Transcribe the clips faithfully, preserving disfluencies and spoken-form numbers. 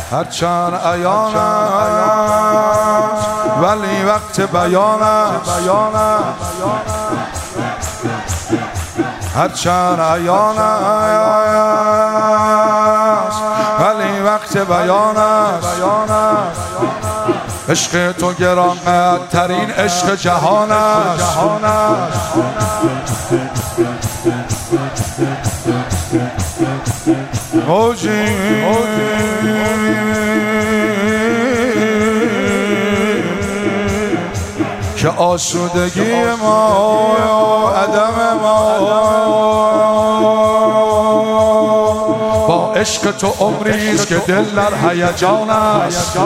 هرچند عیان است ولی وقت بیان است، هرچند عیان است ولی وقت بیان است. عشق تو گرانقدرترین عشق جهان است. موجی که آسودگی ما عدم ما با عشق تو عمریست که دل در هیجان است.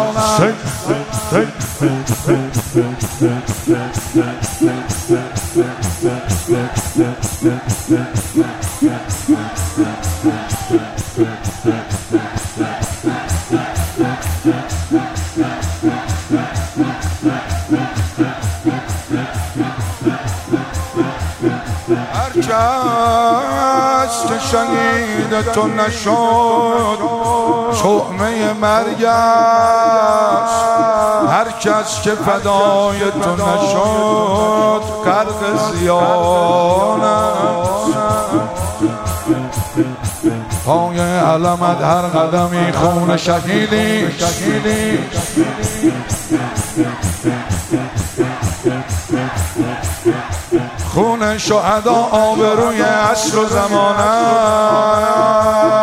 هرکس که شنید تو نشد طعمه مرگ است، هرکس که فدای تو نشد غرق زیان است. پای علمت هر قدمی خون شهیدی، خون شهدا آبروی عصر و زمان است.